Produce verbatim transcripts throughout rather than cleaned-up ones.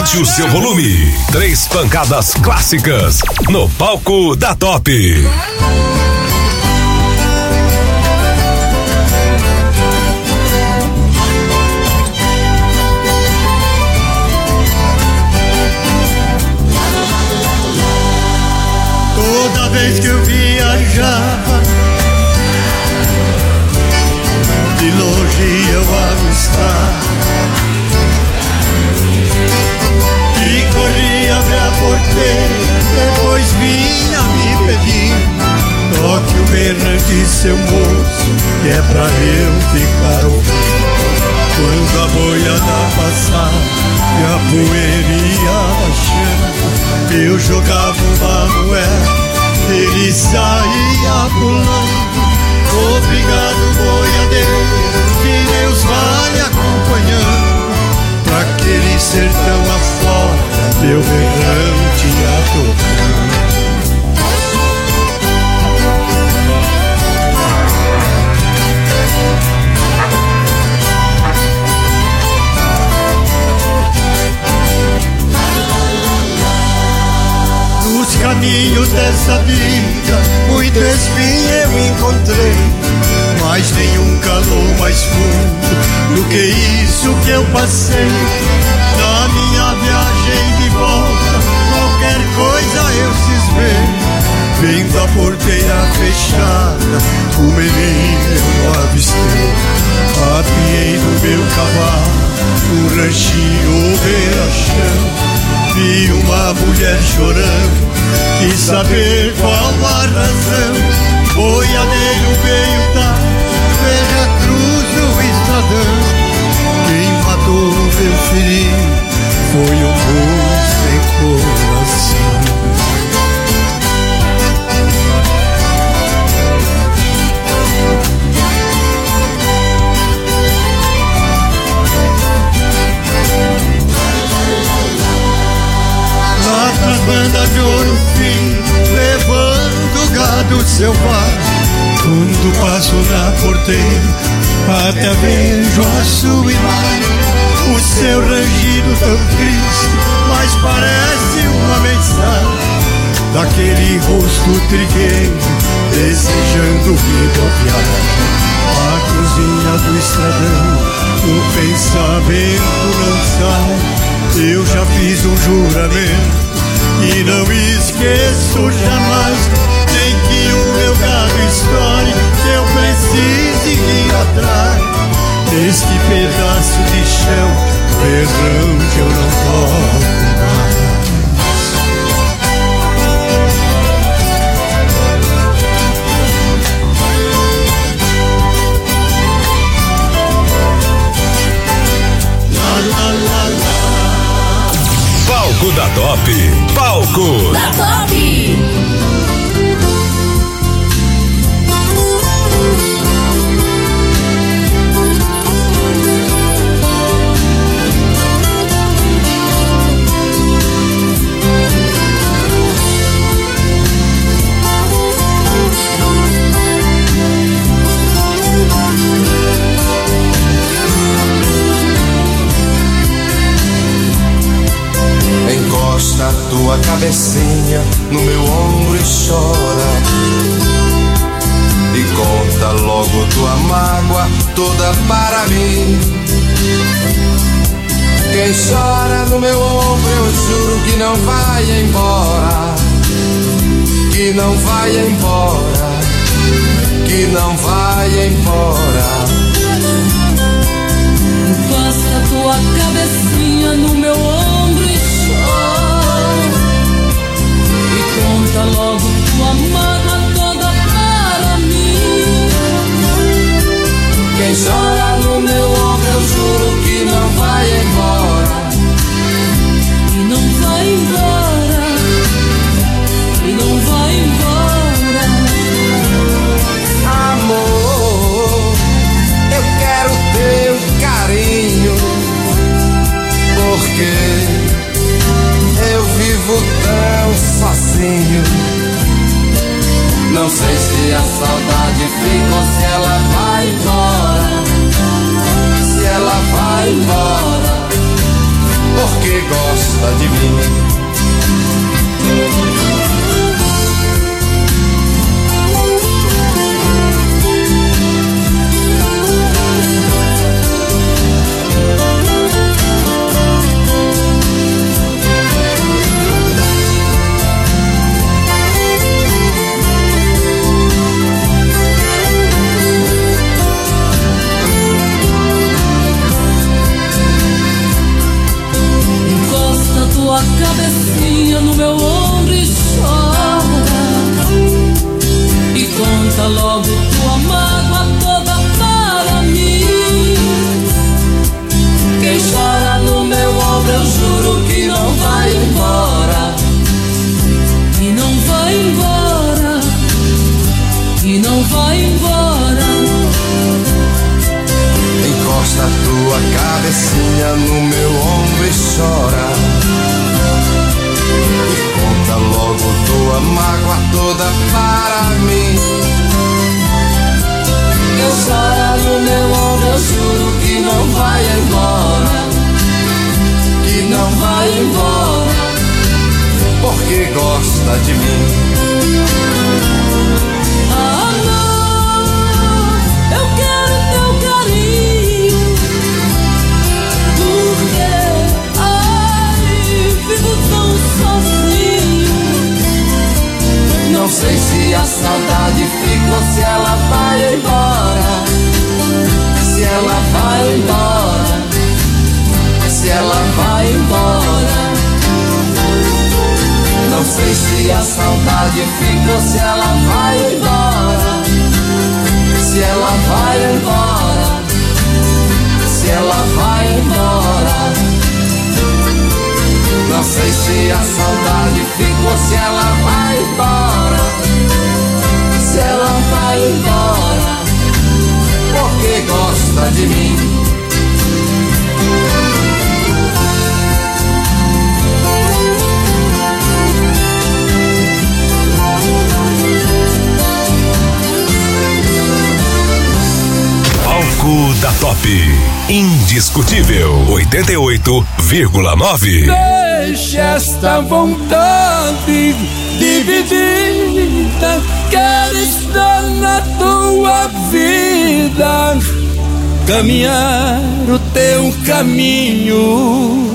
Aumente o seu volume. Três pancadas clássicas no palco da Top. Toda vez que eu viajava, de longe eu avistava e corria abrir a porteira, depois vinha me pedir: toque o berrante, seu moço, que é pra eu ficar ouvindo. Quando a boiada passava e a poeira ia baixando, eu jogava uma moeda, ele saía pulando. Obrigado, boiadeiro, que Deus vai lhe acompanhando, pra aquele sertão afora, meu berrante ia tocando. Nos caminhos dessa vida, muito espinho eu encontrei, mas nenhum calor mais fundo do que isso que eu passei. Na minha viagem de volta, qualquer coisa eu cismei. Vendo a porteira fechada, o menino eu não avistei. Apiei no meu cavalo, no ranchinho beira-chão. Vi uma mulher chorando, quis saber qual a razão. Boiadeiro veio dar, veja a cruz do estradão. Quem matou meu filho foi um moço sem coração. Lá pras bandas de Ouro Fino, levando gado selvagem, quando passo na porteira, até vejo a sua imagem. O seu rangido tão triste, mas parece uma mensagem daquele rosto trigueiro, desejando vida a viagem. A cruzinha do estradão, o pensamento não sai. Eu já fiz um juramento e não esqueço jamais, nem que o meu gado estoure, que eu precise ir atrás deste pedaço de chão, berrante eu não toco mais. La, la, la, la. Palco da Top. Palco da Top. Encosta a tua cabecinha no meu ombro e chora, e conta logo tua mágoa toda para mim. Quem chora no meu ombro eu juro que não vai embora, que não vai embora, que não vai embora. Encosta a tua cabecinha no meu ombro e conta logo tua mágoa toda para mim. Quem chora no meu ombro eu juro que não vai embora, e não vai embora, e não vai embora. Amor, eu quero teu carinho, porque eu vivo tão sozinho. Não sei se a saudade fica ou se ela vai embora, se ela vai embora, porque porque gosta de mim. Tua cabecinha no meu ombro e chora, e conta logo tua mágoa toda para mim. Quem chora no meu ombro eu juro que não vai embora, que não vai embora, que não vai embora. Encosta a tua cabecinha no meu ombro e chora, conta logo tua mágoa toda para mim. Eu choro no meu ombro, eu juro que não vai embora, que não vai embora, porque gosta de mim. Amor, eu quero teu carinho, porque ai, vivo tão sozinho. Não sei se a saudade fica ou se ela vai embora, se ela vai embora, se ela vai embora. Não sei se a saudade fica ou se ela vai embora, se ela vai embora, se ela vai embora. Não sei se a saudade fica ou se ela vai embora, se ela vai embora, porque gosta de mim. Palco da Top. Indiscutível. oitenta e oito vírgula nove. Deixa esta vontade dividida, quero estar na tua vida, caminhar o teu caminho.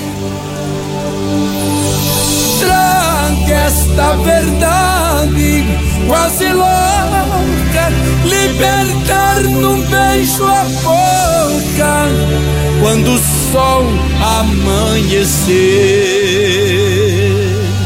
Traga esta verdade quase louca, libertar num beijo a boca, quando o sol amanhecer.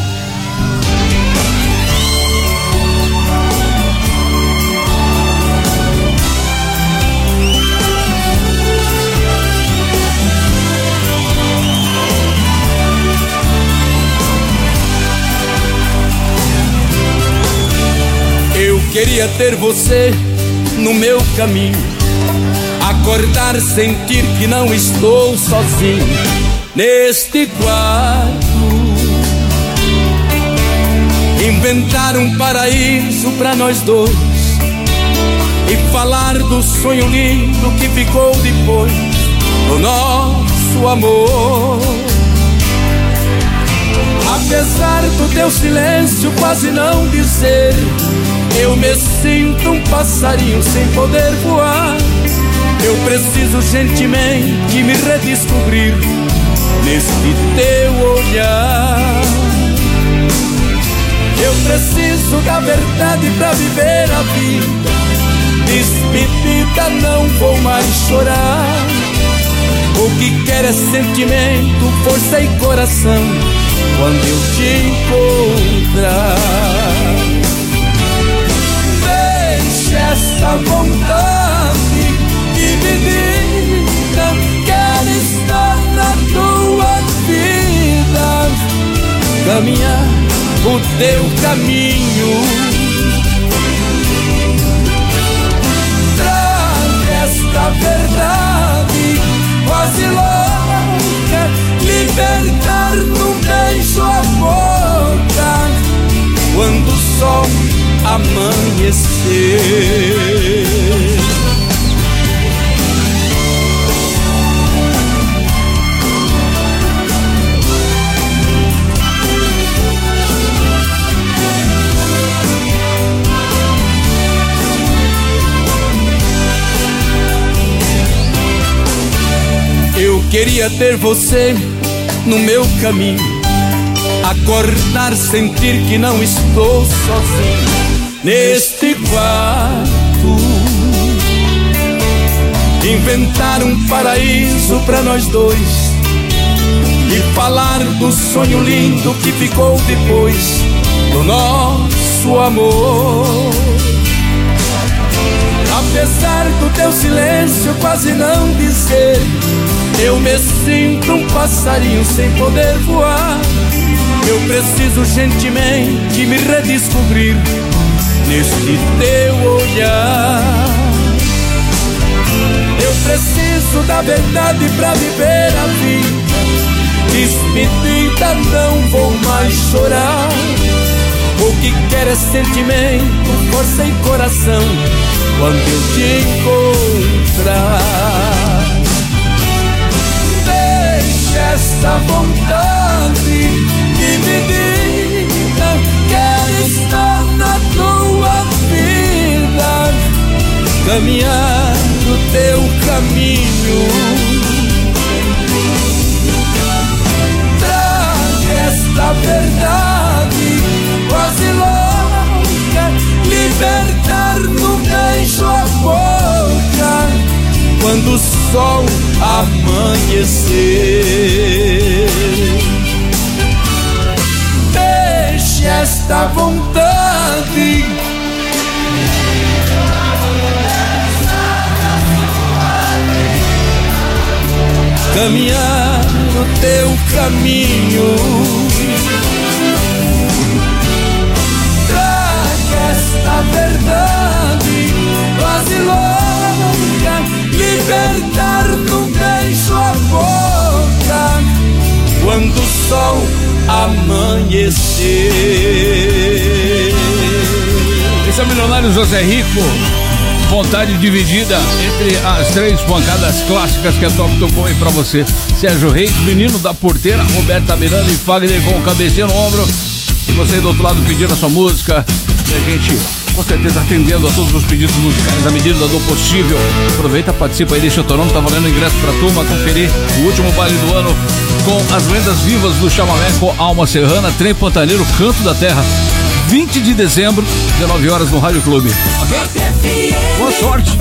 Eu queria ter você no meu caminho, acordar, sentir que não estou sozinho neste quarto, inventar um paraíso pra nós dois e falar do sonho lindo que ficou depois do nosso amor. Apesar do teu silêncio quase não dizer, eu me sinto um passarinho sem poder voar. Eu preciso urgentemente me redescobrir neste teu olhar. Eu preciso da verdade pra viver a vida. Despedida, não vou mais chorar. O que quero é sentimento, força e coração quando eu te encontrar. Deixa essa vontade dividida, quero estar na tua vida, caminhar o teu caminho. Traga esta verdade quase louca, libertar num beijo a boca, quando o sol amanhecer. Queria ter você no meu caminho, acordar, sentir que não estou sozinho neste quarto, inventar um paraíso pra nós dois e falar do sonho lindo que ficou depois do nosso amor. Apesar do teu silêncio quase não dizer, eu me sinto um passarinho sem poder voar. Eu preciso gentilmente me redescobrir neste teu olhar. Eu preciso da verdade pra viver a vida. Despedida, não vou mais chorar. O que quero é sentimento, força e coração quando eu te encontrar. Deixa essa vontade dividida, quero estar na tua vida, caminhar no teu caminho. Traga esta verdade quase louca, libertar no beijo a boca quando o sol amanhecer. Deixe esta vontade caminhar no teu caminho. Esta verdade quase louca, libertar no beijo a boca quando o sol amanhecer. Esse é o milionário José Rico, vontade dividida entre as três pancadas clássicas que a Top tocou aí pra você. Sérgio Reis, Menino da Porteira, Roberta Miranda e Fagner com o cabecinha no ombro. E você aí do outro lado pedindo a sua música, e a gente com certeza atendendo a todos os pedidos musicais à medida do possível. Aproveita, participa aí, deixa o teu nome, tá valendo ingresso pra turma conferir o último baile do ano com as lendas vivas do chamamé com Alma Serrana, Trem Pantaneiro, Canto da Terra, vinte de dezembro, dezenove horas no Rádio Clube. Ok? Boa sorte!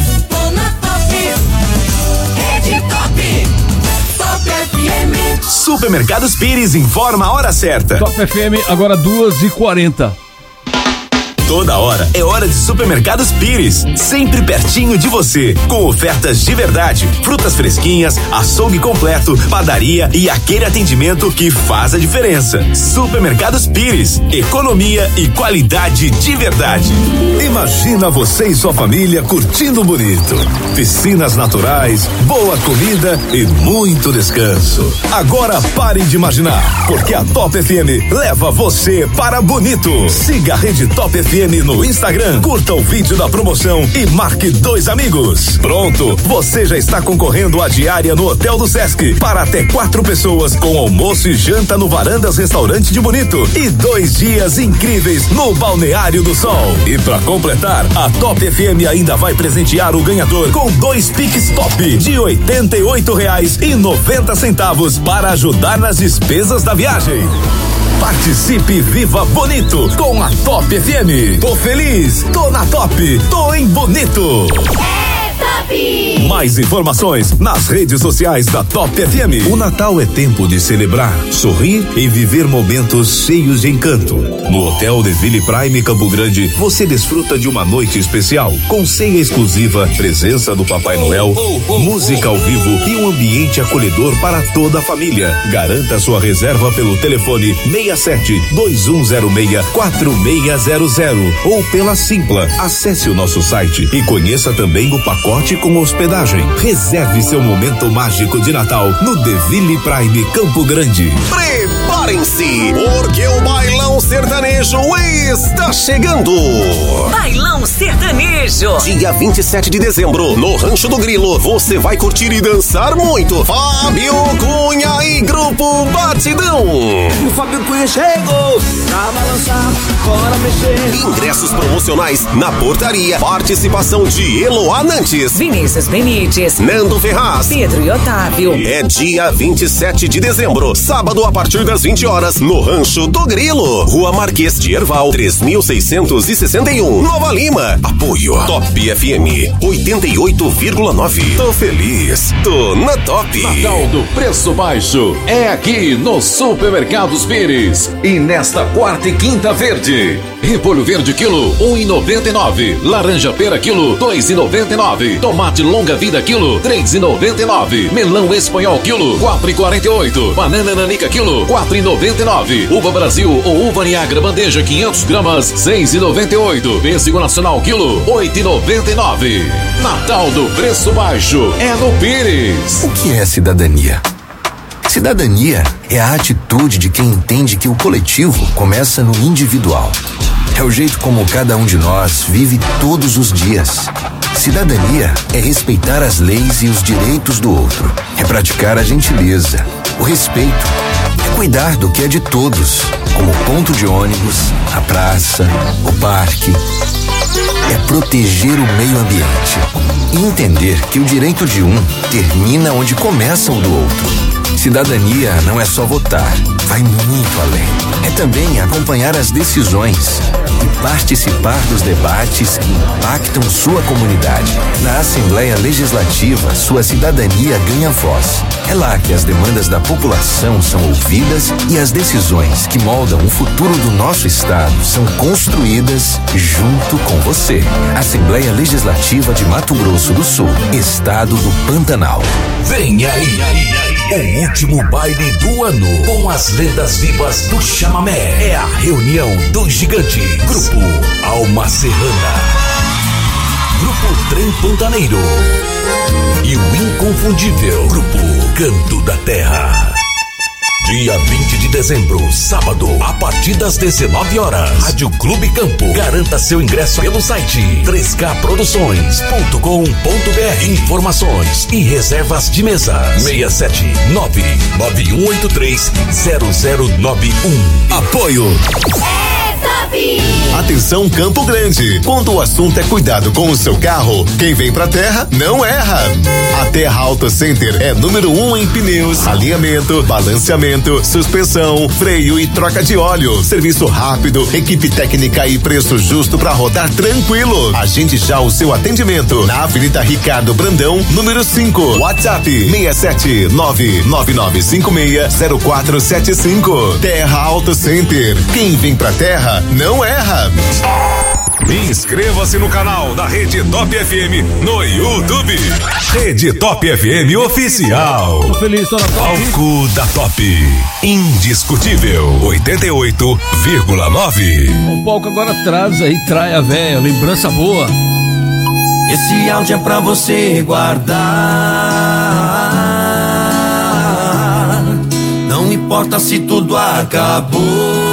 Supermercados Pires informa a hora certa. Top F M, agora duas e quarenta. Toda hora é hora de Supermercados Pires, sempre pertinho de você, com ofertas de verdade, frutas fresquinhas, açougue completo, padaria e aquele atendimento que faz a diferença. Supermercados Pires, economia e qualidade de verdade. Imagina você e sua família curtindo bonito, piscinas naturais, boa comida e muito descanso. Agora pare de imaginar, porque a Top F M leva você para bonito. Siga a rede Top F M no Instagram, curta o vídeo da promoção e marque dois amigos. Pronto, você já está concorrendo à diária no Hotel do Sesc para até quatro pessoas com almoço e janta no Varandas Restaurante de Bonito e dois dias incríveis no Balneário do Sol. E para completar, a Top F M ainda vai presentear o ganhador com dois Pix Top de oitenta e oito reais e noventa centavos para ajudar nas despesas da viagem. Participe e viva bonito com a Top F M. Tô feliz, tô na Top, tô em Bonito. Mais informações nas redes sociais da Top F M. O Natal é tempo de celebrar, sorrir e viver momentos cheios de encanto. No Hotel Deville Prime Campo Grande, você desfruta de uma noite especial, com ceia exclusiva, presença do Papai Noel, música ao vivo e um ambiente acolhedor para toda a família. Garanta sua reserva pelo telefone seis sete dois um zero seis quatro seis zero zero ou pela Simpla. Acesse o nosso site e conheça também o pacote com hospedagem. Reserve seu momento mágico de Natal no Deville Prime Campo Grande. Preparem-se, porque o Bailão Sertanejo está chegando. Bailão Sertanejo, dia vinte e sete de dezembro, no Rancho do Grilo. Você vai curtir e dançar muito. Fábio Cunha e Grupo Batidão. O Fábio Cunha chegou pra balançar, bora mexer. Ingressos promocionais na portaria. Participação de Eloá Nantes, Vinícius Benites, Nando Ferraz, Pedro e Otávio. É dia vinte e sete de dezembro, sábado a partir das vinte horas, no Rancho do Grilo, Rua Marquês de Herval, três mil seiscentos e sessenta e um, Nova Lima. Apoio Top F M oitenta e oito vírgula nove. Tô feliz, tô na Top. Natal do Preço Baixo é aqui no Supermercados Pires. E nesta quarta e quinta verde, repolho verde quilo um real e noventa e nove centavos, laranja pera quilo dois reais e noventa e nove centavos, tomate longa vida quilo três reais e noventa e nove centavos, melão espanhol quilo quatro reais e quarenta e oito centavos, banana nanica quilo quatro reais e noventa e nove centavos, uva Brasil ou uva Niagara bandeja quinhentas gramas seis reais e noventa e oito centavos, pêssego nacional quilo oito reais e noventa e nove centavos. Natal do Preço Baixo é no Pires. O que é cidadania? Cidadania é a atitude de quem entende que o coletivo começa no individual. É o jeito como cada um de nós vive todos os dias. Cidadania é respeitar as leis e os direitos do outro. É praticar a gentileza, o respeito. É cuidar do que é de todos, como o ponto de ônibus, a praça, o parque. É proteger o meio ambiente e entender que o direito de um termina onde começa o do outro. Cidadania não é só votar, vai muito além. É também acompanhar as decisões e participar dos debates que impactam sua comunidade. Na Assembleia Legislativa, sua cidadania ganha voz. É lá que as demandas da população são ouvidas e as decisões que moldam o futuro do nosso estado são construídas junto com você. Assembleia Legislativa de Mato Grosso do Sul, Estado do Pantanal. Vem aí, o último baile do ano com as lendas vivas do chamamé. É a reunião dos gigantes. Grupo Alma Serrana, Grupo Trem Pantaneiro e o inconfundível Grupo Canto da Terra. Dia vinte de dezembro, sábado, a partir das dezenove horas. Rádio Clube Campo. Garanta seu ingresso pelo site três k produções ponto com ponto b r. Informações e reservas de mesa seis sete nove nove um oito três zero zero nove um. Apoio. Atenção Campo Grande, quando o assunto é cuidado com o seu carro, quem vem pra terra não erra. A Terra Auto Center é número um em pneus, alinhamento, balanceamento, suspensão, freio e troca de óleo. Serviço rápido, equipe técnica e preço justo pra rodar tranquilo. Agende já o seu atendimento na Avenida Ricardo Brandão, número cinco. WhatsApp seis sete nove nove nove cinco seis zero quatro sete cinco. Terra Auto Center, quem vem pra terra não erra. Inscreva-se no canal da Rede Top F M no YouTube. Rede Top F M Oficial. Tô feliz, tô na Top. Palco da Top. Indiscutível. oitenta e oito vírgula nove. O palco agora traz aí, trai a véia, lembrança boa. Esse áudio é pra você guardar. Não importa se tudo acabou.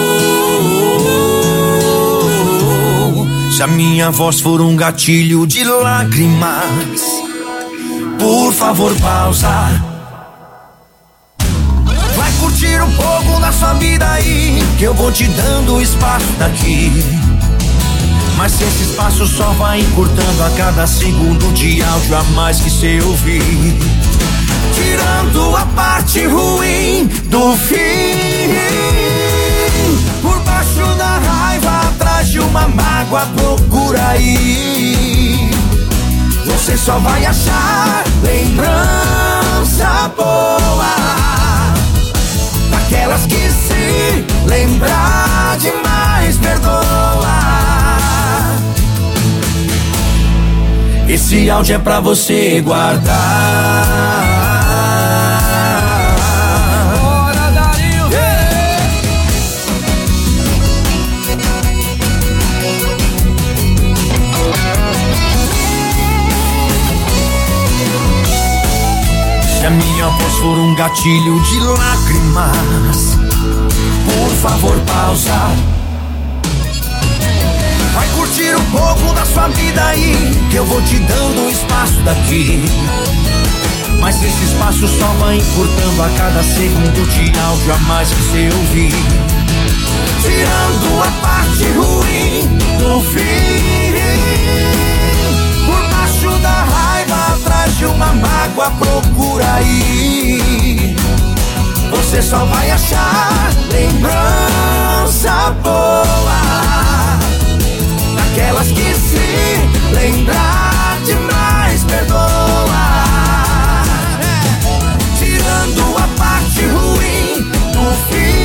Se a minha voz for um gatilho de lágrimas, por favor pausa. Vai curtir um pouco da sua vida aí, que eu vou te dando espaço daqui. Mas esse espaço só vai encurtando a cada segundo de áudio a mais que cê ouvir, tirando a parte ruim do fim. Por baixo da raiva, atrás de uma mágoa, procura aí. Você só vai achar lembrança boa, daquelas que se lembrar demais perdoa. Esse áudio é pra você guardar. Se a minha voz for um gatilho de lágrimas, por favor pausa. Vai curtir um pouco da sua vida aí, que eu vou te dando espaço daqui. Mas esse espaço só vai encurtando a cada segundo de áudio a mais que você ouvir, tirando a parte ruim do fim. Por baixo da raiva, mágoa, procura aí. Você só vai achar lembrança boa, daquelas que se lembrar demais perdoa. Tirando a parte ruim do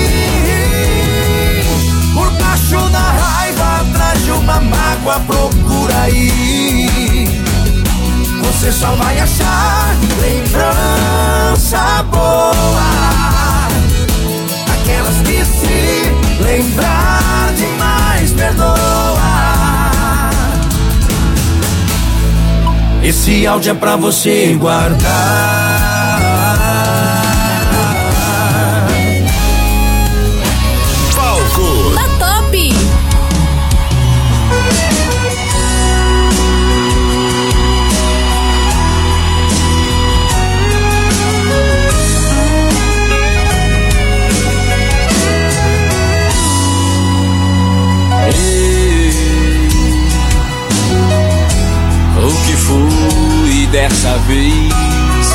fim, por baixo da raiva, atrás de uma mágoa, procura aí. Você só vai achar lembrança boa, aquelas que se lembrar demais perdoa. Esse áudio é pra você guardar. Palco da Top. O que fui dessa vez?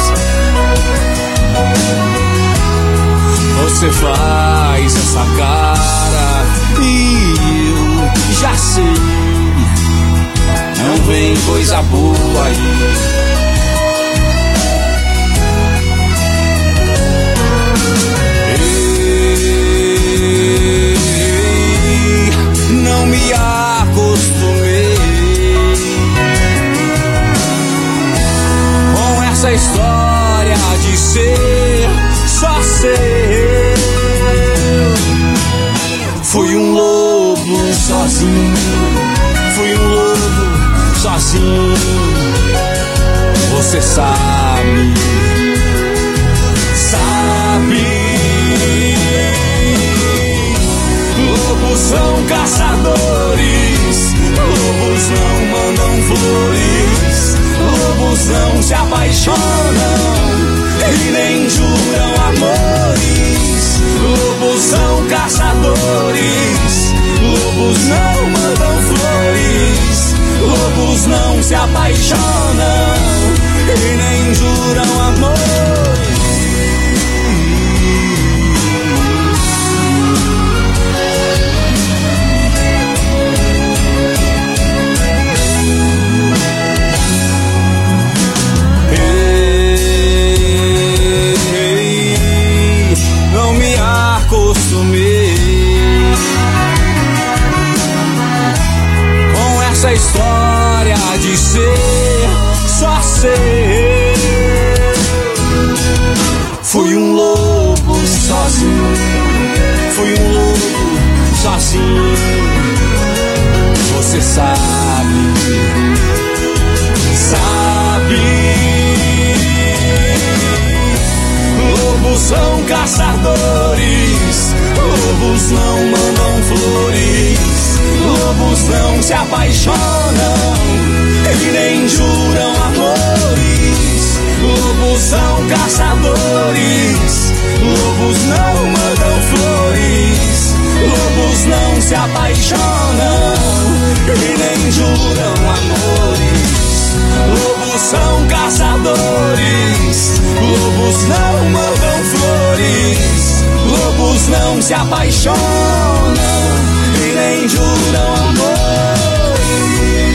Você faz essa cara e eu já sei, não vem coisa boa aí. Ei, não me acostumei com essa história de ser só ser. Fui um lobo sozinho, fui um lobo sozinho. Você sabe, sabe. Lobos são caçadores, lobos não mandam flores, lobos não se apaixonam e nem juram amores. Lobos são caçadores, lobos não mandam flores, lobos não se apaixonam e nem juram amores. Com essa história de ser só ser. Fui um lobo sozinho, fui um lobo sozinho. Você sabe, sabe. Lobos são caçadores, lobos não mandam flores, lobos não se apaixonam e nem juram amores. Lobos são caçadores, lobos não mandam flores, lobos não se apaixonam e nem juram amores. Lobos são caçadores, lobos não mandam flores, lobos não se apaixonam e nem juram amores.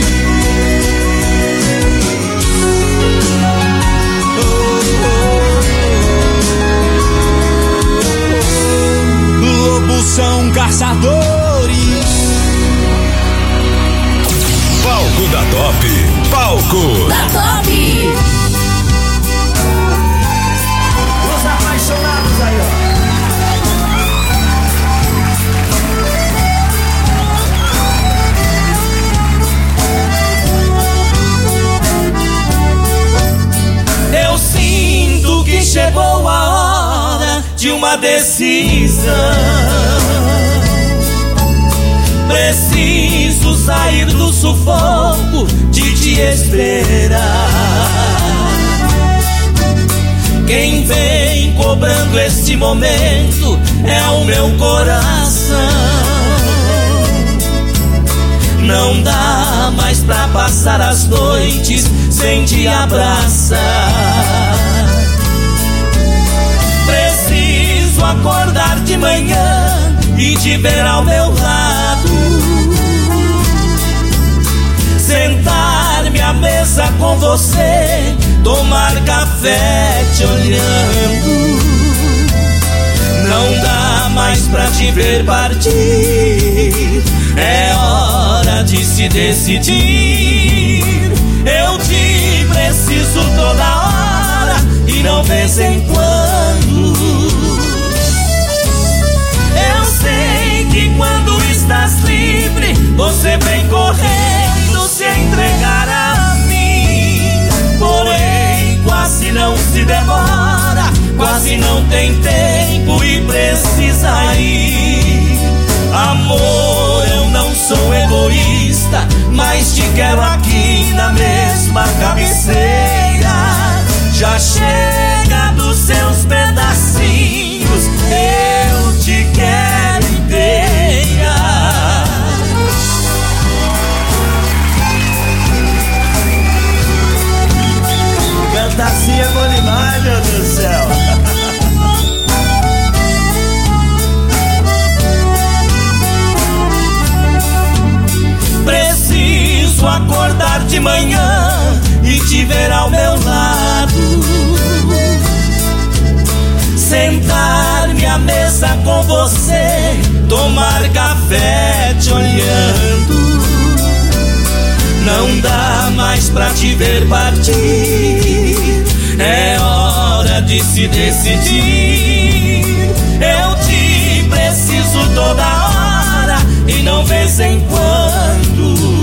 Lobos são caçadores. Palco da Top. Palco da Top. Os apaixonados aí, ó. Eu sinto que chegou a hora de uma decisão. Preciso sair do sufoco de te esperar. Quem vem cobrando este momento é o meu coração. Não dá mais pra passar as noites sem te abraçar. Preciso acordar de manhã e te ver ao meu lado, sentar-me à mesa com você, tomar café te olhando. Não dá mais pra te ver partir, é hora de se decidir. Eu te preciso toda hora e não vez em quando. Eu sei que quando estás livre, você vem correndo se entregar a mim. Porém, quase não se demora, quase não tem tempo e precisa ir. Amor, eu não sou egoísta, mas te quero aqui na mesma cabeceira. Já chega dos seus pedacinhos, eu te quero inteira. Canta assim é bom demais, meu Deus do céu. Preciso acordar de manhã e te ver ao meu lado, sentar-me à mesa com você, tomar café te olhando. Não dá mais pra te ver partir, é hora de se decidir. Eu te preciso toda hora e não vez em quando.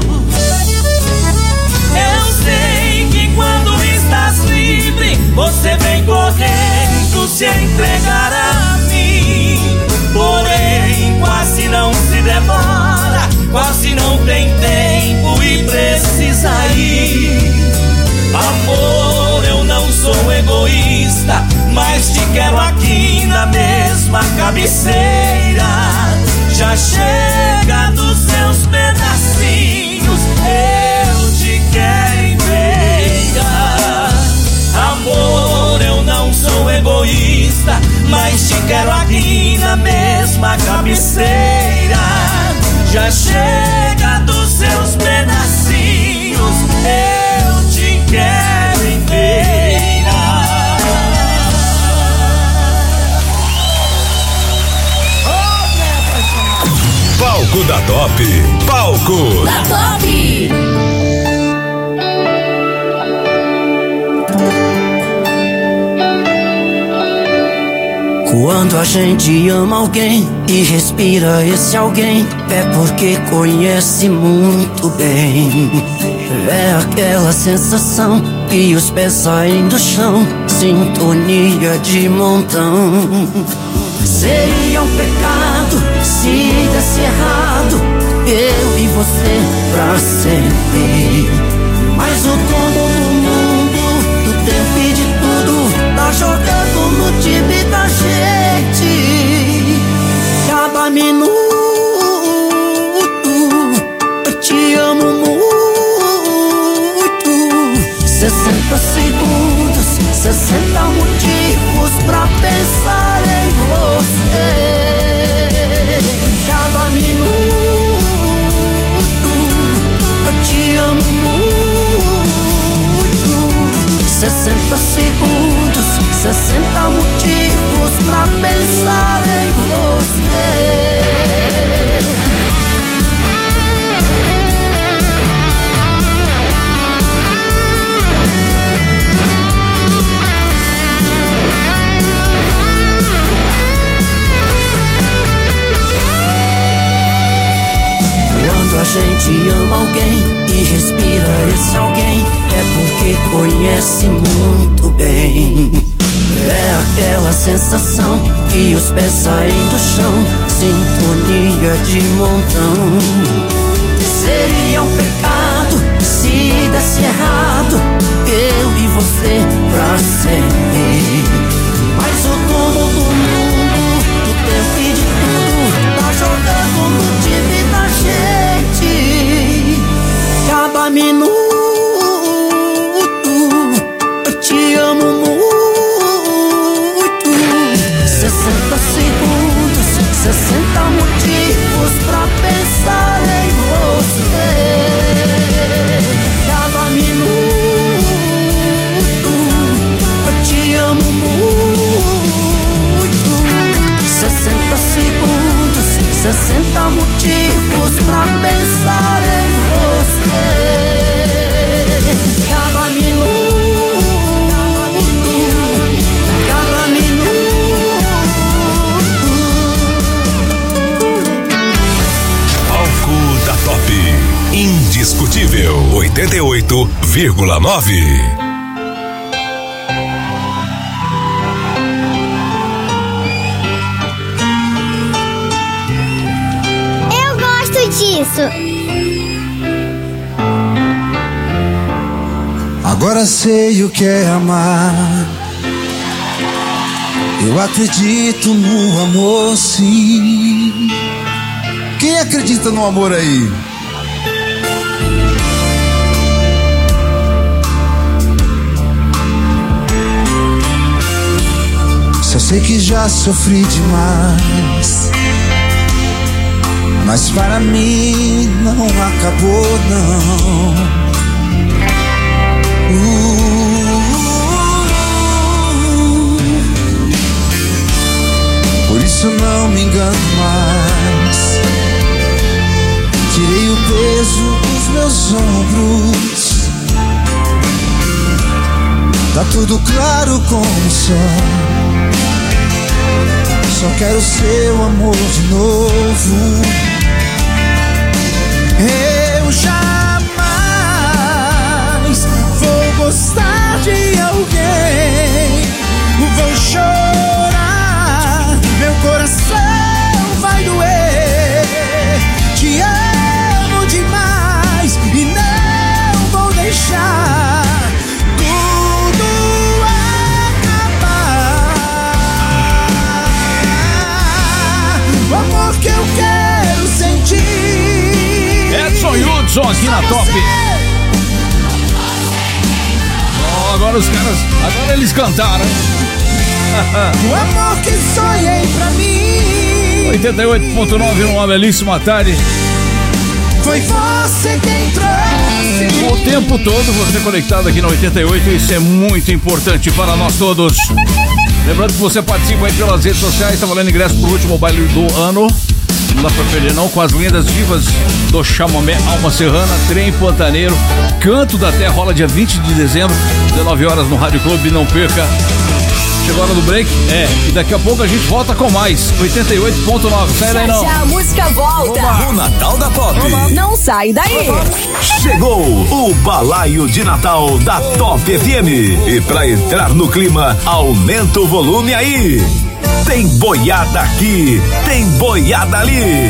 Eu sei que quando estás livre, você vem correndo se entregar a mim. Porém, quase não se demora, quase não tem tempo e precisa ir. Amor, eu não sou egoísta, mas te quero aqui na mesma cabeceira. Já chega dos seus pedacinhos, eu te quero inteira. Amor, eu não sou egoísta, mas te quero aqui na mesma cabeceira. Já chega dos seus pedacinhos, eu te quero inteira. Palco da Top. Palco da Top. Quando a gente ama alguém e respira esse alguém, é porque conhece muito bem. É aquela sensação que os pés saem do chão, sintonia de montão. Seria um pecado se desse errado, eu e você pra sempre. Mas o dono do mundo, do tempo e de tudo, tá jogando no time da gente. Cada minuto eu te amo muito. Sessenta segundos, sessenta motivos pra pensar em você. Cada minuto eu te amo muito. Sessenta segundos, sessenta motivos pra pensar em você. Quando a gente ama alguém e respira esse alguém, é porque conhece muito bem. É aquela sensação que os pés saem do chão, sintonia de montão. Seria um pecado se desse errado, eu e você pra sempre. Mas o dono do mundo, do tempo e de tudo, tá jogando no time da gente. pra pensar em você. Cada minuto, cada minuto. Palco da Top. Indiscutível. oitenta e oito vírgula nove. Disso. Agora sei o que é amar. Eu acredito no amor, sim. Quem acredita no amor aí? Só sei que já sofri demais, mas para mim não acabou, não. uh, Por isso não me engano mais. Tirei o peso dos meus ombros. Tá tudo claro como o sol. Só quero seu amor de novo. Eu jamais vou gostar de alguém. Vou chorar, meu coração vai doer. Te amo demais e não vou deixar tudo acabar. O amor que eu quero sentir. Edson Hudson aqui na Top. Oh, agora os caras, agora eles cantaram. O amor que sonhei pra mim. oitenta e oito ponto nove numa belíssima tarde. Foi você quem trouxe. O tempo todo você conectado aqui no oitenta e oito, isso é muito importante para nós todos. Lembrando que você participa aí pelas redes sociais, tá valendo ingresso pro último baile do ano. Não dá pra perder não, com as lendas vivas do chamamé, Alma Serrana, Trem Pantaneiro, Canto da Terra, rola dia vinte de dezembro, dezenove horas no Rádio Clube, não perca. Chegou a hora do break? É, e daqui a pouco a gente volta com mais, oitenta e oito ponto nove, sai daí não. Já a música volta. O Natal da Top. Não sai daí. Chegou o balaio de Natal da Top F M. E pra entrar no clima, aumenta o volume aí. Tem boiada aqui, tem boiada ali.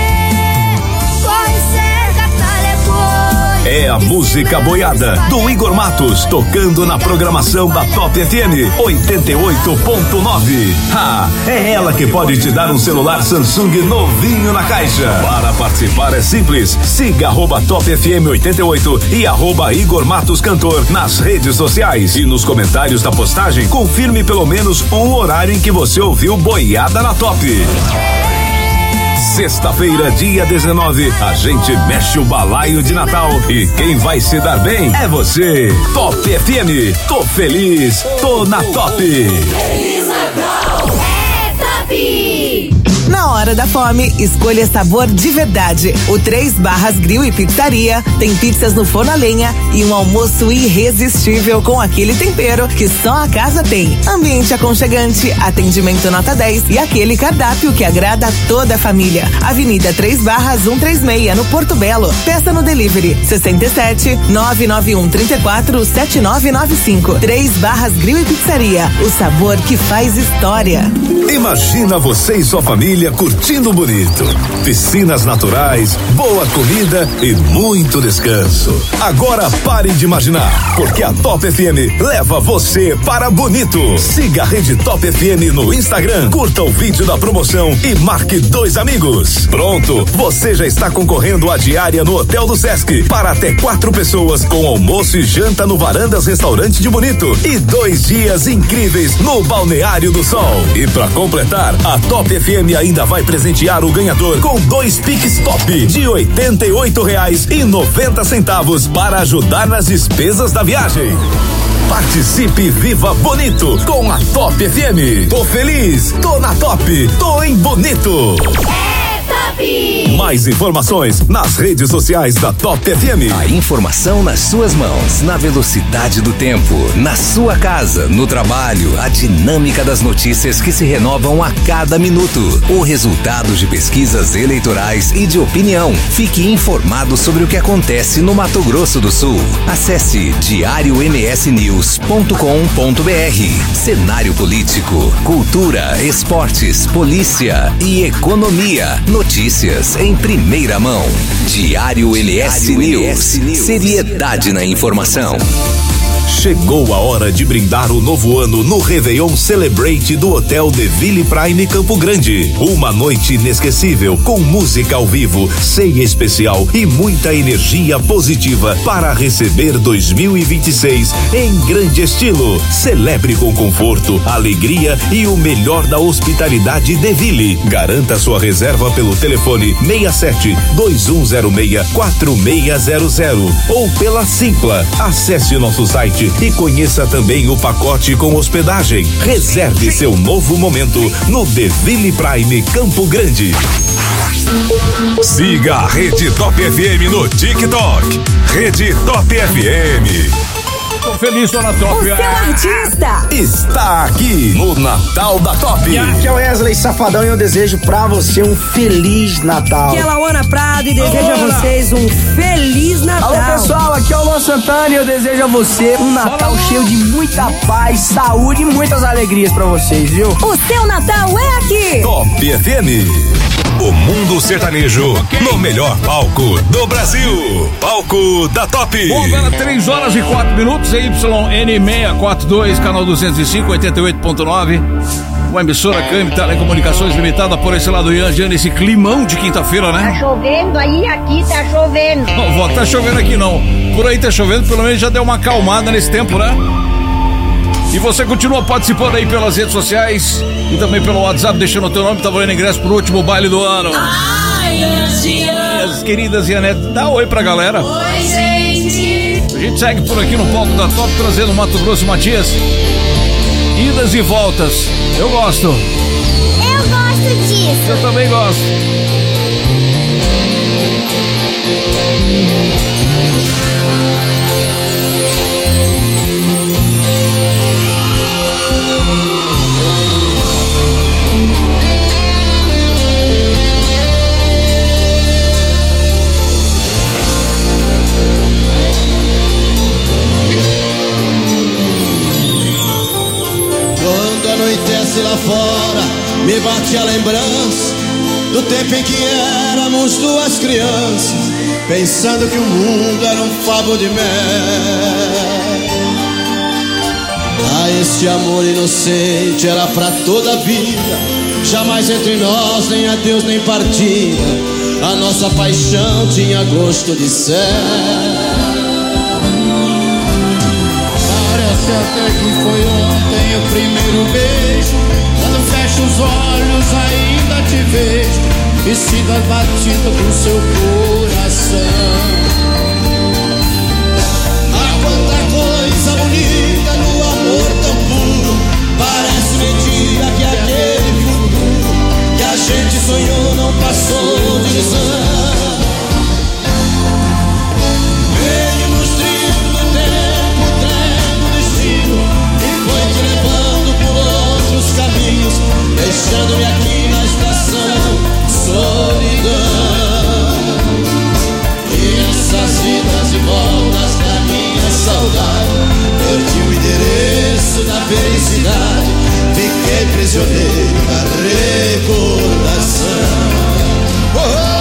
É a música boiada do Igor Matos, tocando na programação da Top F M oitenta e oito ponto nove. Ah, é ela que pode te dar um celular Samsung novinho na caixa. Para participar é simples, siga arroba Top F M oitenta e oito e arroba Igor Matos Cantor nas redes sociais. E nos comentários da postagem, confirme pelo menos um horário em que você ouviu boiada na Top. Sexta-feira, dia dezenove, a gente mexe o balaio de Natal e quem vai se dar bem é você. Top F M, tô feliz, tô na Top. Feliz Natal, é Top! Na hora da fome, escolha sabor de verdade. O Três Barras Grill e Pizzaria tem pizzas no forno a lenha e um almoço irresistível com aquele tempero que só a casa tem. Ambiente aconchegante, atendimento nota dez e aquele cardápio que agrada toda a família. Avenida Três Barras cento e trinta e seis, no Porto Belo. Peça no delivery sessenta e sete, nove nove um, trinta e quatro, sete nove nove cinco. Três Barras Grill e Pizzaria, o sabor que faz história. Imagina você e sua família curtindo bonito. Piscinas naturais, boa comida e muito descanso. Agora pare de imaginar, porque a Top F M leva você para bonito. Siga a Rede Top F M no Instagram, curta o vídeo da promoção e marque dois amigos. Pronto, você já está concorrendo à diária no Hotel do Sesc para até quatro pessoas com almoço e janta no Varandas Restaurante de Bonito e dois dias incríveis no Balneário do Sol. E para completar, a Top F M ainda vai presentear o ganhador com dois Pix Top de oitenta e oito reais e noventa centavos para ajudar nas despesas da viagem. Participe e viva bonito com a Top F M. Tô feliz, tô na Top, tô em Bonito. É Top! Top! Mais informações nas redes sociais da Top F M. A informação nas suas mãos, na velocidade do tempo, na sua casa, no trabalho, a dinâmica das notícias que se renovam a cada minuto, o resultado de pesquisas eleitorais e de opinião. Fique informado sobre o que acontece no Mato Grosso do Sul. Acesse diário m s news ponto com ponto b r. Cenário político, cultura, esportes, polícia e economia. Notícias em primeira mão. Diário M S News. Seriedade na informação. Chegou a hora de brindar o novo ano no Réveillon Celebrate do Hotel The Ville Prime Campo Grande. Uma noite inesquecível com música ao vivo, ceia especial e muita energia positiva para receber dois mil e vinte e seis em grande estilo. Celebre com conforto, alegria e o melhor da hospitalidade The Ville. Garanta sua reserva pelo telefone seis sete dois um zero seis quatro seis zero zero ou pela Simpla. Acesse nosso site e conheça também o pacote com hospedagem. Reserve seu novo momento no The Ville Prime Campo Grande. Siga a Rede Top F M no TikTok. Rede Top F M. Tô feliz, tô na Top. O seu artista está aqui no Natal da Top. E aqui é o Wesley Safadão e eu desejo pra você um Feliz Natal. Aqui é a Laona Prado e desejo a vocês um Feliz Natal. Alô pessoal, aqui é o Luan Santana e eu desejo a você um Natal cheio de muita paz, saúde e muitas alegrias pra vocês, viu? O seu Natal é aqui. Top F M. O mundo sertanejo no melhor palco do Brasil. Palco da Top. Bom, agora três horas e quatro minutos, Y N seiscentos e quarenta e dois, canal duzentos e cinco, oitenta e oito ponto nove. Uma emissora Câmbio Telecomunicações Limitada, por esse lado, Ian Jane, esse climão de quinta-feira, né? Tá chovendo aí, aqui tá chovendo. Não, vó, tá chovendo aqui não. Por aí tá chovendo, pelo menos já deu uma acalmada nesse tempo, né? E você continua participando aí pelas redes sociais e também pelo WhatsApp, deixando o teu nome, tá valendo ingresso pro último baile do ano. Ai, As queridas Ianete, dá oi pra galera. Oi, gente. A gente segue por aqui no palco da Top, trazendo Mato Grosso e Matias. Idas e voltas. Eu gosto. Eu gosto disso. Eu também gosto. Anoitece lá fora, me bate a lembrança do tempo em que éramos duas crianças, pensando que o mundo era um favo de mel. Ah, este amor inocente era pra toda a vida, jamais entre nós nem adeus nem partida, a nossa paixão tinha gosto de céu. Parece até que foi ontem o primeiro beijo, quando fecho os olhos ainda te vejo, e sigo a batida do seu coração. Ah, quanta coisa bonita no amor tão puro, parece mentira que aquele futuro que a gente sonhou não passou de ilusão. Deixando-me aqui na estação solidão. E essas idas e voltas da minha saudade, perdi o endereço da felicidade, fiquei prisioneiro da recordação. Oh!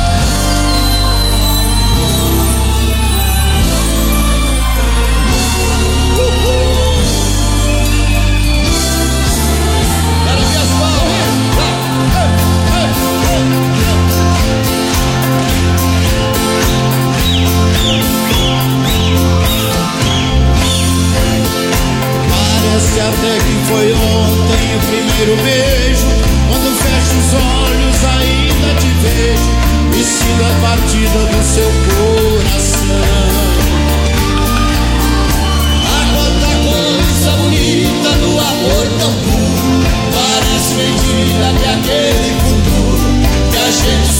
Até que foi ontem o primeiro beijo, quando fecho os olhos ainda te vejo, e sigo a batida do seu coração. Ah, quanta coisa bonita no amor tão puro, parece mentira que aquele futuro que a gente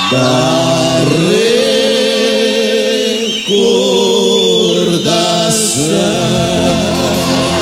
da recordação.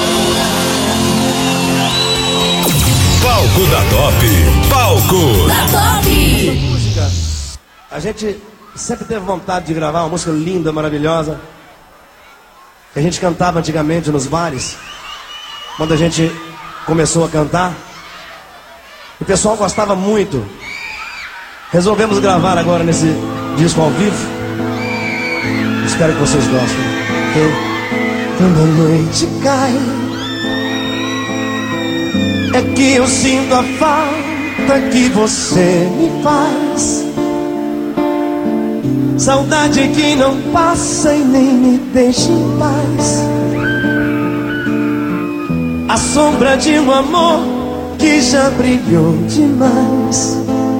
Palco da Top. Palco da Top. Música. A gente sempre teve vontade de gravar uma música linda, maravilhosa, que a gente cantava antigamente nos bares. Quando a gente começou a cantar, o pessoal gostava muito. Resolvemos gravar agora nesse disco ao vivo. Espero que vocês gostem, ok? Quando a noite cai, é que eu sinto a falta que você me faz. Saudade que não passa e nem me deixa em paz. A sombra de um amor que já brilhou demais.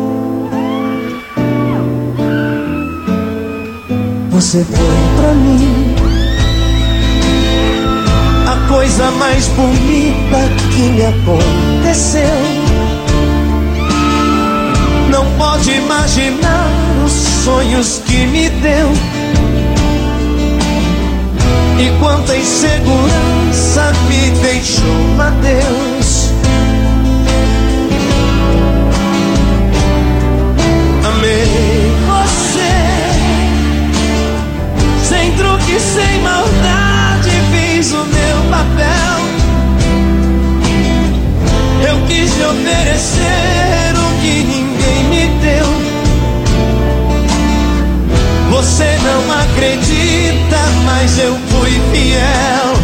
Você foi pra mim a coisa mais bonita que me aconteceu. Não pode imaginar os sonhos que me deu. E quanta insegurança me deixou, adeus. Amei você, sem truque, sem maldade, fiz o meu papel. Eu quis te oferecer o que ninguém me deu. Você não acredita, mas eu fui fiel.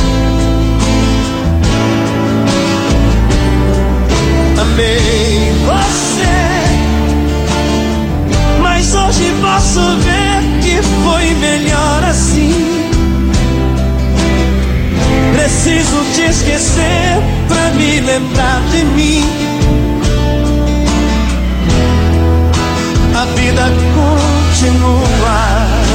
Amei você, mas hoje posso ver que foi melhor assim. Preciso te esquecer pra me lembrar de mim. A vida continua.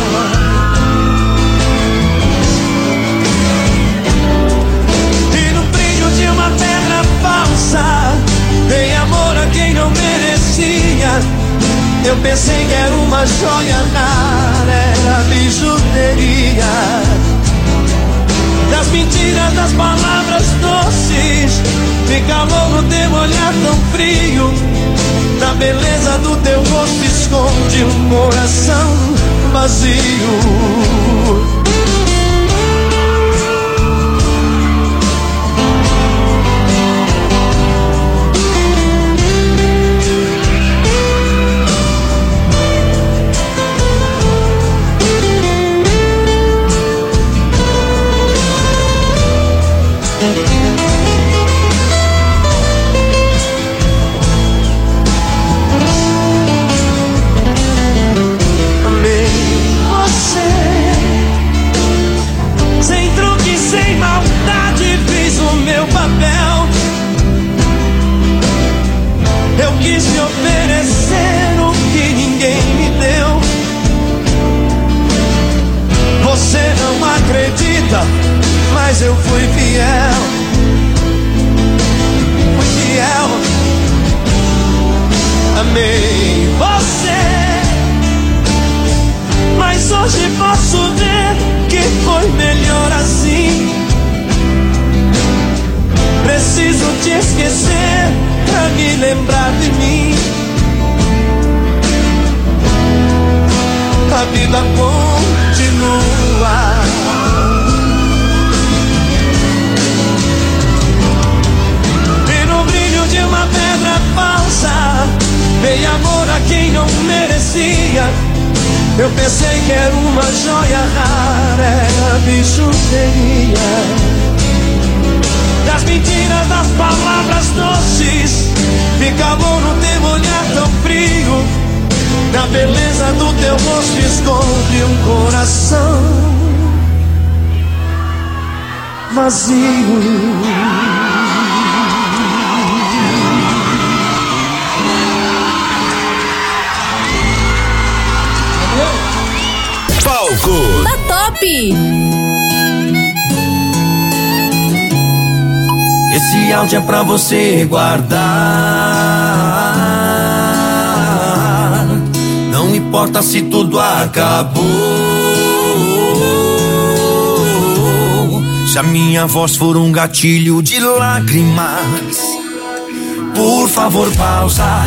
E no brilho de uma pedra falsa, dei amor a quem não merecia. Eu pensei que era uma joia rara, era bijuteria. Das mentiras, das palavras doces, fica louco teu olhar tão frio. Na beleza do teu rosto esconde um coração vazio. Eu quis te oferecer o que ninguém me deu. Você não acredita, mas eu fui fiel. Fui fiel. Amei você, mas hoje posso ver que foi melhor assim. Preciso te esquecer pra me lembrar de mim. A vida continua. E no brilho de uma pedra falsa, dei amor a quem não merecia. Eu pensei que era uma joia rara, era bijuteria. Das mentiras, das palavras doces, fica amor no teu olhar tão frio. Na beleza do teu rosto esconde um coração vazio. Palco da Top. Esse áudio é pra você guardar. importa se tudo acabou. Se a minha voz for um gatilho de lágrimas, por favor pausa.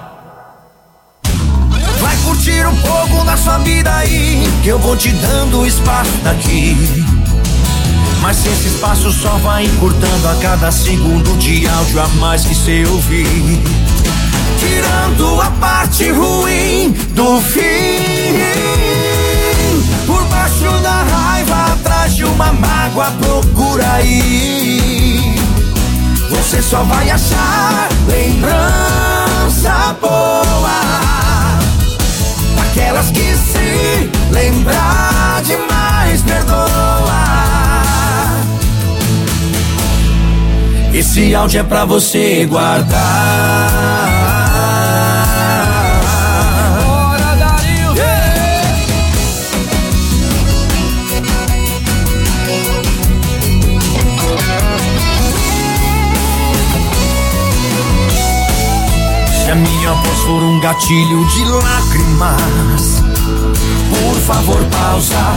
Vai curtir um pouco da sua vida aí, que eu vou te dando espaço daqui. Mas esse espaço só vai encurtando a cada segundo de áudio a mais que cê ouvir, tirando a parte ruim do fim. Por baixo da raiva, atrás de uma mágoa, procura aí. Você só vai achar lembrança boa, aquelas que se lembrar demais perdoa. Esse áudio é pra você guardar. Bora, Dario! Yeah! Se a minha voz for um gatilho de lágrimas, por favor pausa.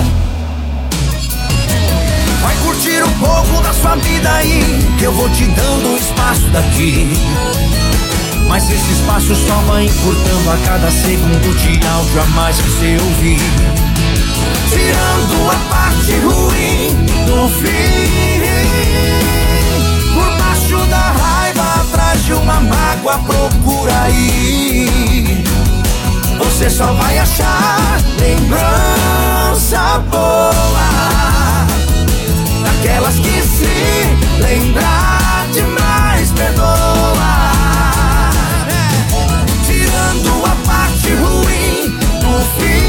Vai curtir um pouco da sua vida aí, que eu vou te dando um espaço daqui. Mas esse espaço só vai encurtando a cada segundo de áudio a mais que cê ouvir, tirando a parte ruim do fim. Por baixo da raiva, atrás de uma mágoa, procura aí. Você só vai achar lembrança boa, aquelas que se lembrar demais perdoa. Tirando a parte ruim do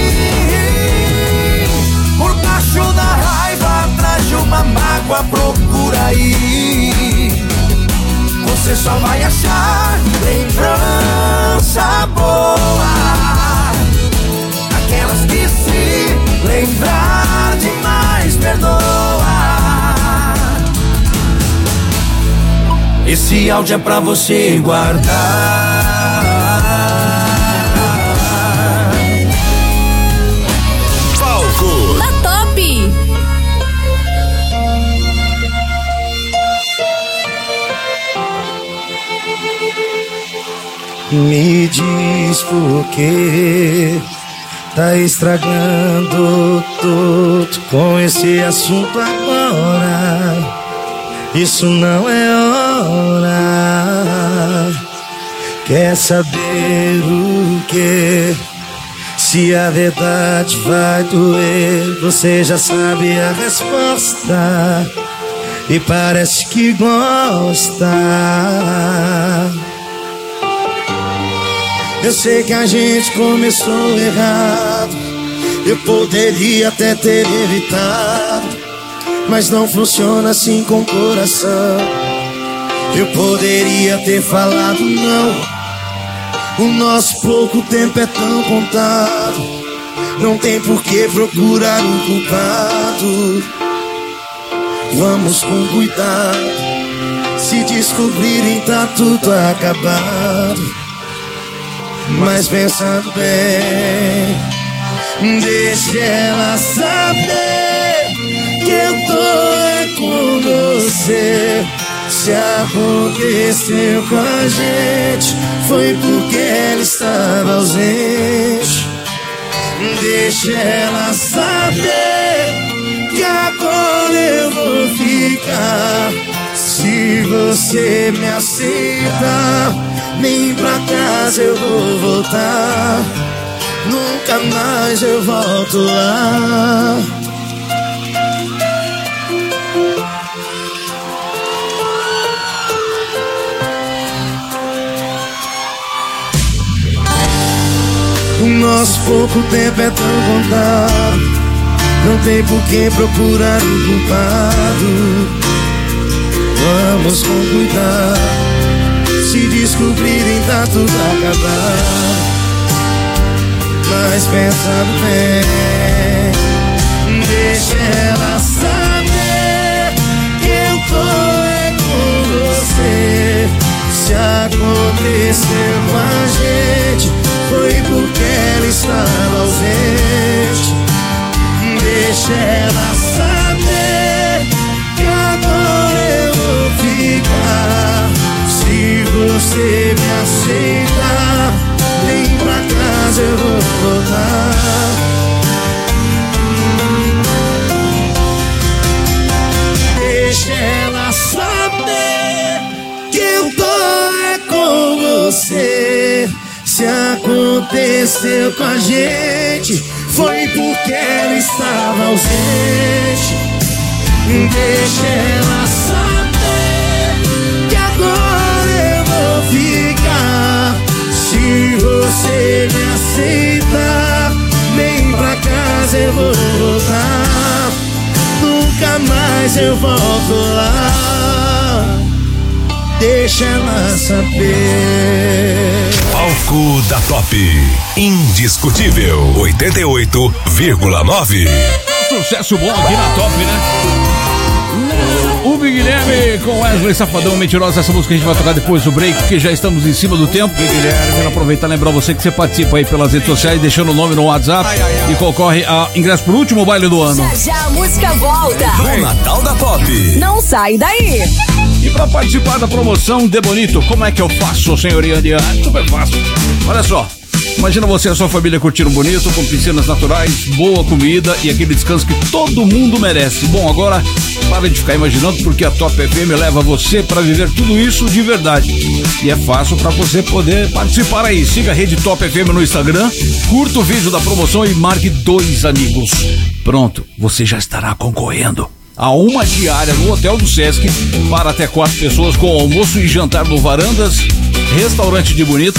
fim. Por baixo da raiva, atrás de uma mágoa, procura aí. Você só vai achar lembrança boa, aquelas que se lembrar demais perdoa. Esse áudio é pra você guardar. Palco da Top. Me diz por que tá estragando tudo com esse assunto agora. Isso não é hora. Quer saber o que? Se a verdade vai doer, você já sabe a resposta e parece que gosta. Eu sei que a gente começou errado, eu poderia até ter evitado, mas não funciona assim com o coração. Eu poderia ter falado não, o nosso pouco tempo é tão contado, não tem por que procurar um culpado. Vamos com cuidado, se descobrirem tá tudo acabado. Mas pensando bem, deixa ela saber que eu tô é com você. Se aconteceu com a gente, foi porque ela estava ausente. Deixa ela saber que agora eu vou ficar. Se você me aceita, nem pra casa eu vou voltar, nunca mais eu volto lá. O nosso pouco tempo é tão contado, não tem por que procurar um culpado. Vamos com cuidado, se descobrirem tá tudo acabado. Mas pensando bem, deixa ela saber que eu tô é com você. Se aconteceu com a gente, foi porque ela estava Se aconteceu com a gente, foi porque ela estava ausente. Deixa ela saber que agora eu vou ficar. Se você me aceitar, nem pra casa eu vou voltar. Nunca mais eu volto lá. Deixa ela saber. Palco da Top. Indiscutível. oitenta e oito vírgula nove. Sucesso bom aqui na Top, né? O Big Guilherme com Wesley Safadão Mentirosa. Essa música a gente vai tocar depois do break, porque já estamos em cima do tempo. Big Guilherme, quero aproveitar e lembrar você que você participa aí pelas redes sociais, deixando o nome no WhatsApp ai, ai, ai. e concorre a ingresso pro último baile do ano. Já já a música volta. O Natal da Top. Não sai daí. E pra participar da promoção de Bonito, como é que eu faço, senhoria Diana? É super fácil. Olha só. Imagina você e a sua família curtindo Bonito, com piscinas naturais, boa comida e aquele descanso que todo mundo merece. Bom, agora para de ficar imaginando, porque a Top F M leva você para viver tudo isso de verdade. E é fácil para você poder participar aí. Siga a Rede Top F M no Instagram, curta o vídeo da promoção e marque dois amigos. Pronto, você já estará concorrendo a uma diária no Hotel do Sesc para até quatro pessoas, com almoço e jantar no Varandas, restaurante de Bonito.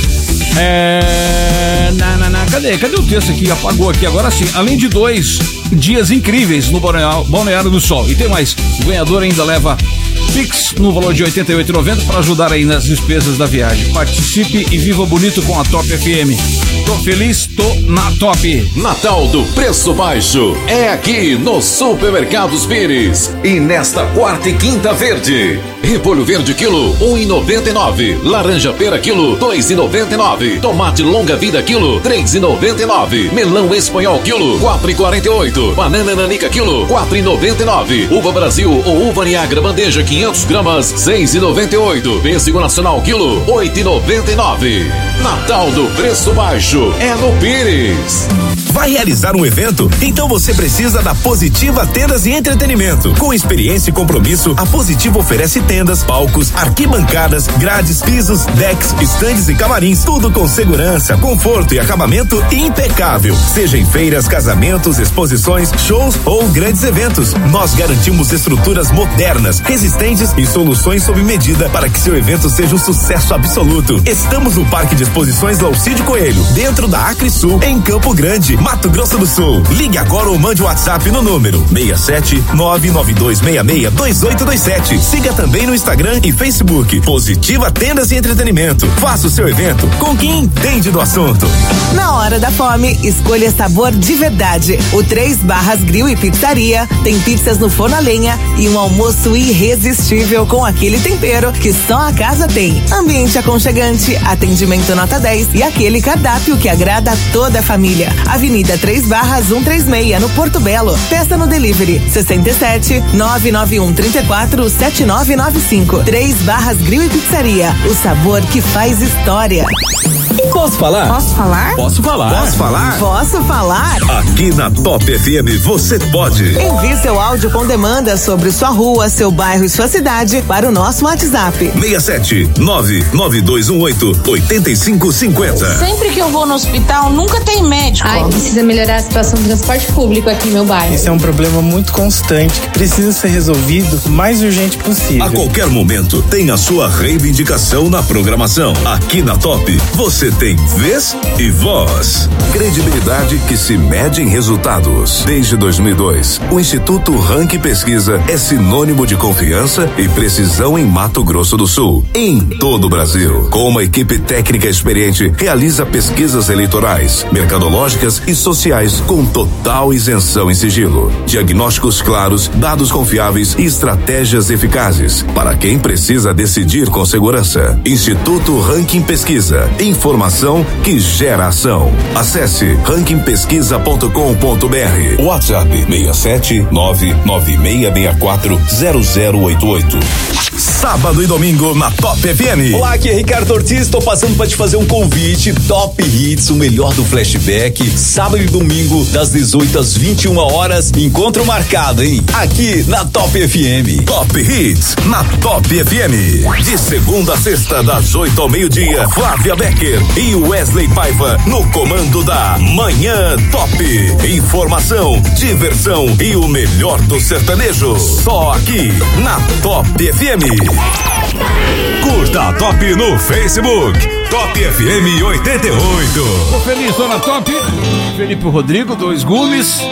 É... Na, na, na. Cadê? Cadê o texto aqui? Apagou aqui. Agora sim. Além de dois dias incríveis no Balneário, Balneário do Sol. E tem mais. O ganhador ainda leva Pix no valor de oitenta e oito reais e noventa centavos para ajudar aí nas despesas da viagem. Participe e viva bonito com a Top F M. Tô feliz, tô na Top. Natal do Preço Baixo é aqui no Supermercados Pires. E nesta quarta e quinta verde. Repolho verde quilo um real e noventa e nove centavos. Laranja pera quilo dois reais e noventa e nove centavos. Tomate longa vida quilo três reais e noventa e nove centavos. Melão espanhol quilo quatro reais e quarenta e oito centavos. Banana nanica quilo quatro reais e noventa e nove centavos. Uva Brasil ou uva Niagara bandeja quinhentos gramas seis reais e noventa e oito centavos. Pêssego nacional quilo oito reais e noventa e nove centavos. Natal do Preço Baixo é no Pires. Vai realizar um evento? Então você precisa da Positiva Tendas e Entretenimento. Com experiência e compromisso, a Positiva oferece tendas, palcos, arquibancadas, grades, pisos, decks, estandes e camarins, tudo com segurança, conforto e acabamento impecável. Seja em feiras, casamentos, exposições, shows ou grandes eventos, nós garantimos estruturas modernas, resistentes e soluções sob medida para que seu evento seja um sucesso absoluto. Estamos no Parque de Exposições Laucídio Coelho, dentro da Acre Sul, em Campo Grande, Mato Grosso do Sul. Ligue agora ou mande o WhatsApp no número seis sete nove nove dois seis seis dois oito dois sete. Siga também no Instagram e Facebook. Positiva Tendas e Entretenimento. Faça o seu evento com quem entende do assunto. Na hora da fome, escolha sabor de verdade. O Três Barras Grill e Pizzaria tem pizzas no forno a lenha e um almoço irresistível com aquele tempero que só a casa tem. Ambiente aconchegante, atendimento nota dez e aquele cardápio que agrada a toda a família. Avenida Três Barras cento e trinta e seis, no Porto Belo. Peça no delivery sessenta e sete nove nove um trinta e quatro sete nove nove cinco. Três Barras Grill e Pizzaria. O sabor que faz história. Posso falar? Posso falar? Posso falar? Posso falar? Posso falar? Aqui na Top F M você pode. Envie seu áudio com demanda sobre sua rua, seu bairro e sua cidade para o nosso WhatsApp. seis sete nove nove dois um oito oito cinco cinco zero. Sempre que eu vou no hospital, nunca tem médico. Ai, precisa melhorar a situação do transporte público aqui no meu bairro. Esse é um problema muito constante que precisa ser resolvido o mais urgente possível. A qualquer momento tem a sua reivindicação na programação. Aqui na Top, você tem vez e voz. Credibilidade que se mede em resultados. Desde dois mil e dois, o Instituto Ranking Pesquisa é sinônimo de confiança e precisão em Mato Grosso do Sul, em todo o Brasil. Com uma equipe técnica experiente, realiza pesquisas eleitorais, mercadológicas e sociais com total isenção em sigilo. Diagnósticos claros, dados confiáveis e estratégias eficazes para quem precisa decidir com segurança. Instituto Ranking Pesquisa. Informação que gera ação. Acesse ranking pesquisa ponto com ponto b r. WhatsApp seis sete nove nove seis seis quatro zero zero oito oito. Sábado e domingo na Top F M. Olá, aqui é Ricardo Ortiz, tô passando pra te fazer um convite. Top Hits, o melhor do flashback. Sábado e domingo, das dezoito às vinte e uma horas. Encontro marcado, hein? Aqui na Top F M. Top Hits, na Top F M. De segunda a sexta, das oito ao meio-dia, Flávia Becker e e Wesley Paiva no comando da Manhã Top. Informação, diversão e o melhor do sertanejo. Só aqui na Top F M. Curta a Top no Facebook. Top F M oitenta e oito. Tô feliz, tô na Top. Felipe Rodrigo, dois gumes.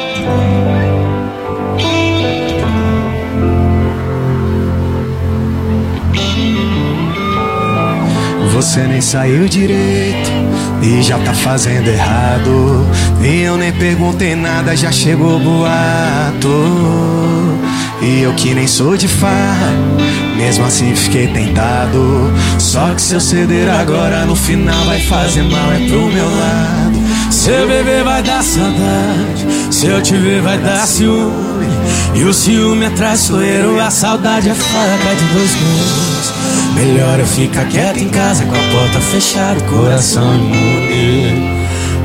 Você nem saiu direito e já tá fazendo errado. E eu nem perguntei nada, já chegou boato. E eu que nem sou de farra, mesmo assim fiquei tentado. Só que se eu ceder agora, no final vai fazer mal, é pro meu lado. Se eu beber vai dar saudade, se eu te ver vai dar ciúme. E o ciúme é traiçoeiro, a saudade é faca de dois gumes. Melhor eu ficar quieto em casa com a porta fechada, o coração imune.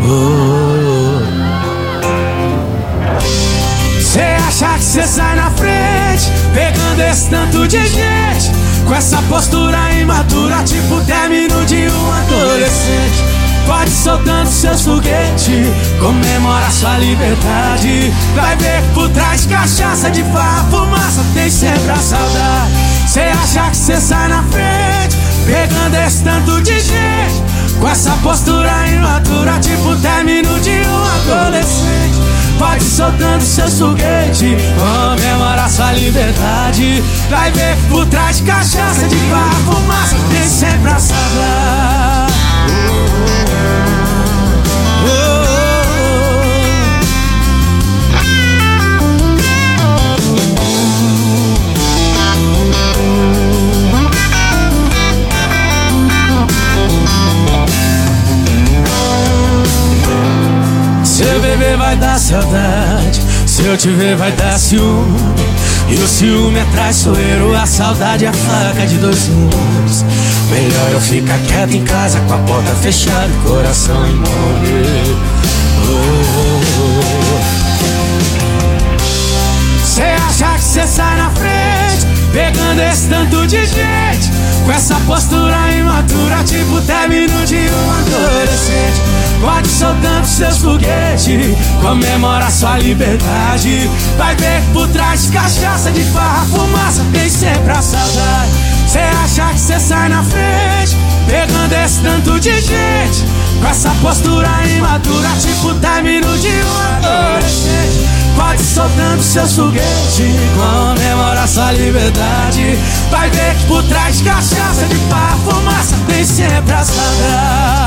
Cê acha que cê sai na frente, pegando esse tanto de gente, com essa postura imatura, tipo término de um adolescente. Pode soltando seus foguetes, comemora sua liberdade. Vai ver que por trás de cachaça, de farra, fumaça, tem sempre a saudade. Cê acha que cê sai na frente, pegando esse tanto de gente, com essa postura imatura, tipo término de um adolescente. Pode soltando seus foguetes, comemora sua liberdade. Vai ver que por trás de cachaça, de farra, fumaça, tem sempre a saudade. Se eu beber vai dar saudade, se eu te ver vai dar ciúme. E o ciúme é traiçoeiro, a saudade é a faca de dois gumes. Melhor eu ficar quieto em casa com a porta fechada, o coração imune. Cê acha que cê sai na frente, pegando esse tanto de gente, com essa postura imatura, tipo término de um adolescente. Pode soltando seus foguetes, comemora sua liberdade. Vai ver que por trás de cachaça, de farra, fumaça, tem sempre a saudade. Cê acha que cê sai na frente, pegando esse tanto de gente, com essa postura imatura, tipo término de um adolescente. Pode soltando seus foguetes, comemora sua liberdade. Vai ver que por trás de cachaça, de farra, fumaça, tem sempre a saudade.